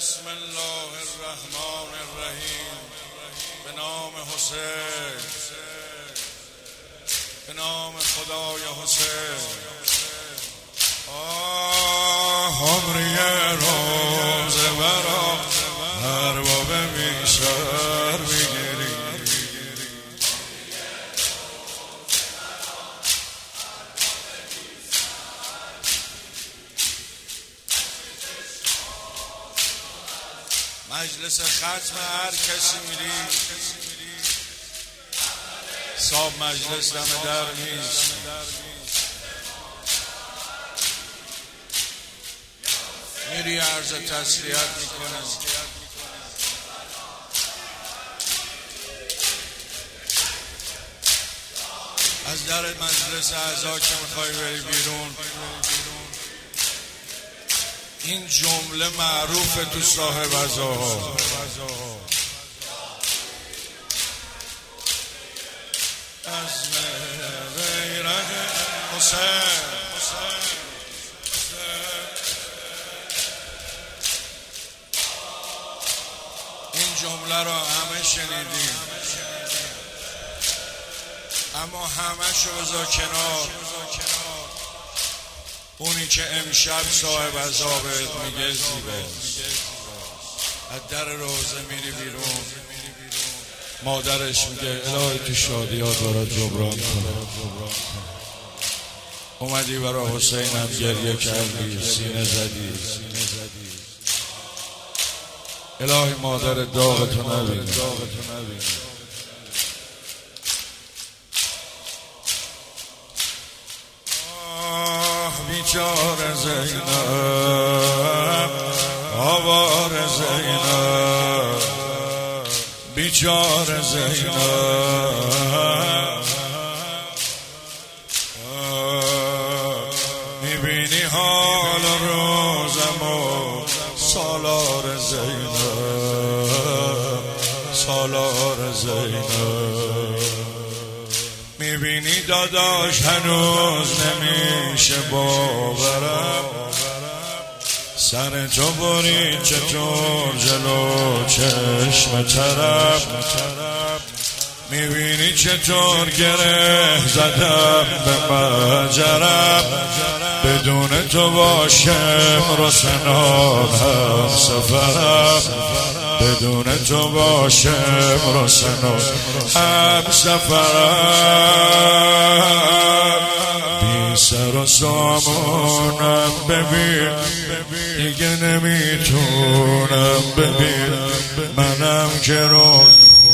بسم الله الرحمن الرحیم. به نام حسین، به نام خدای حسین. عمری روزه برا ارباب بیشتر بگیری. مجلس ختم هر کسی میری صاحب مجلس دم در نیست. میری عرض تسلیت میکنه. از در مجلس اعضا که میخوای بری بیرون، این جمله معروفه تو صاحب عزاها. از بیرق حسین، این جمله رو همه شنیدیم، اما همه شو بذار کنار. اونی که امشب صاحب عذابت میگه زیباست. از در روزه میری بیرون، مادرش میگه الهی تو شادیات برای جبران کنه. اومدی برای حسینم گریه کردی، سینه زدی. الهی مادر داغتو نبینه. بیچاره زینب، آوار زینب، بیچاره زینب. میبینی حال روزم و سالار زینب، سالار زینب. میبینی داداش هنوز نمیشه باورم، سر تو برید چطور جلو چشم طرف. میبینی چطور گره زدم به مجرم، بدون تو باشم رو سنان هم سفرم، بدون تو باشم رو سنان هم سفرم. بی سر و سامونم ببین، دیگه نمیتونم ببین. منم که روز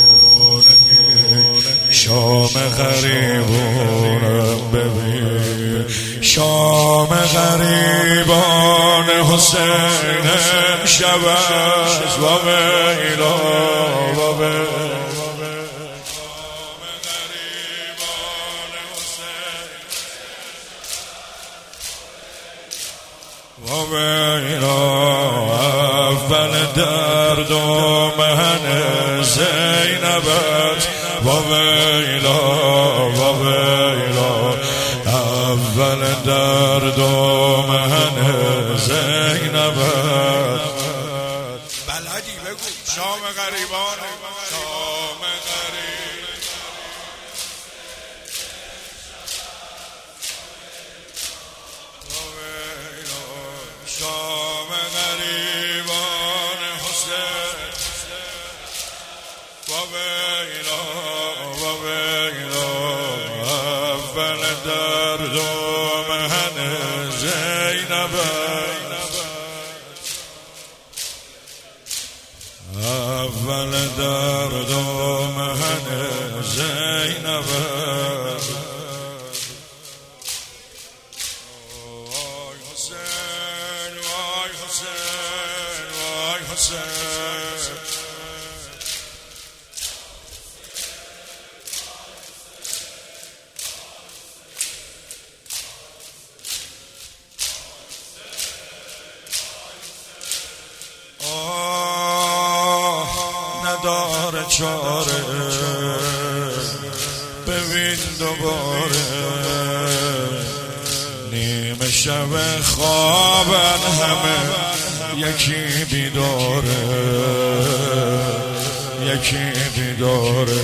شام غریبونم ببین، شام غریبان حسین شب است و ویلا و ویلا. و ویلا اول درد و محن زینبت. و ویلا و ویلا اول درد و محن زینبت. بلدی بگو شام غریبان، شام غریب. شام غریبان حسین. و ویلا و ویلا اول درد و محن زینبت. اول درد و محن زینبت. وای حسین، وای حسین، وای حسین. نداره چاره، ببین دوباره. نیمه شب خوابن همه، یکی بیداره یکی بیداره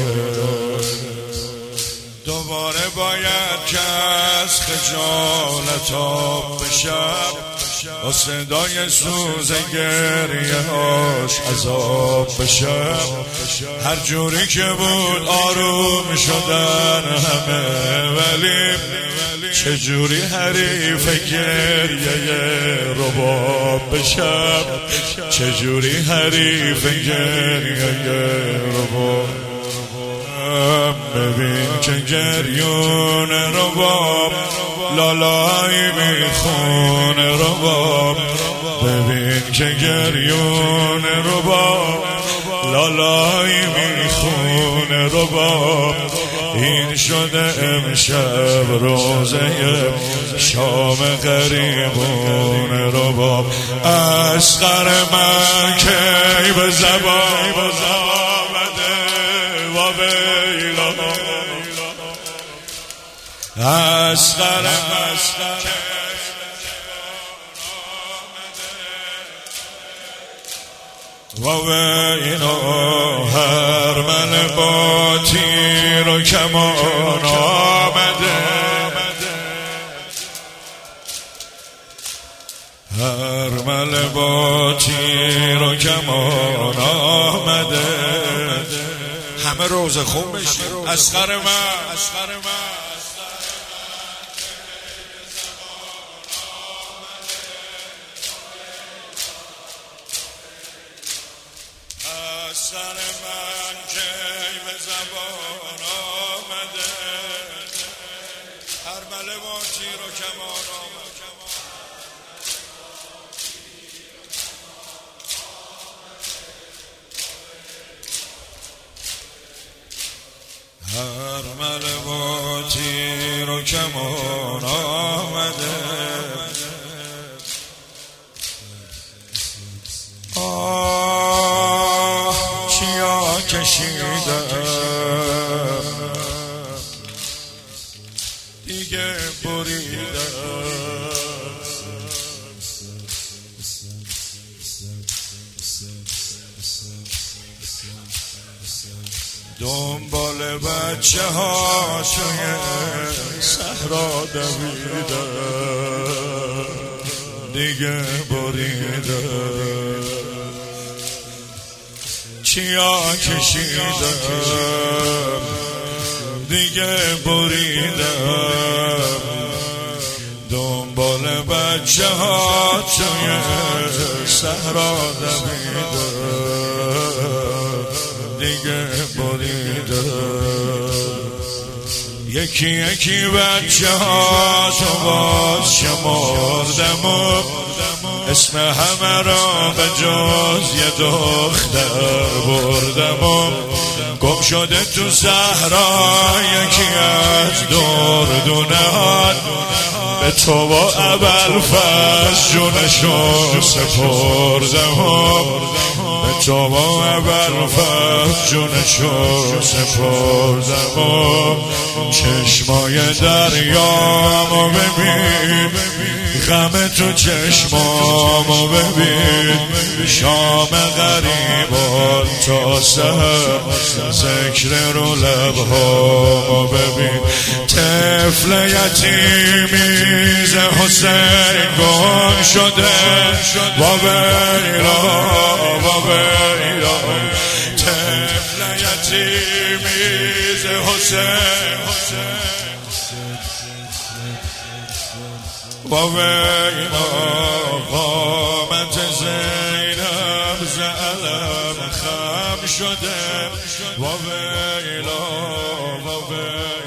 دوباره باید که از خجالت آب بشم با صدای سوز گریه هاش عذاب بشم هر جوری که بود آروم شدن همه ولی چجوری حریف گریه رباب بشم چجوری حریف گریه رباب ببین که گریون رباب لالایی میخونه رباب ببین که گریون رباب لالایی میخونه رباب این شده امشب روزه شام غریبون رباب اصغر من کی به زبان آمده و ویلا اصغر و ویلا هر من با تیر و کمان آمده هر من با تیر و کمان آمده همه روز خوب بشیم اصغر من اصغر من کی به زبان آمده هر مله با تیر و کمان آمده هر مله با تیر و کمان آمده کشیدم دیگه بریدم دنبال بچه ها توی صحرا دویدم دیگه بریدم چیا کشیدم دیگه بریدم دنبال بچه ها توی صحرا دویدم دیگه بریدم یکی یکی بچه ها تو باز شمردم و اسم همه را به جز یه دختر بردم و گم شده تو صحرا یکی از دردونهان به تو با ابوالفضل جونشو سپردم و به تو با ابوالفضل جونشو سپردم و چشمای دریامو ببین غم تو چشمامو ببین شام غریبان تا سحر ذکر رو لبهامو ببین طفل یتیمی ز حسین گم شده و ویلا طفل یتیمی ز حسین و ویلا قامت زینب ز علم خم شده و ویلا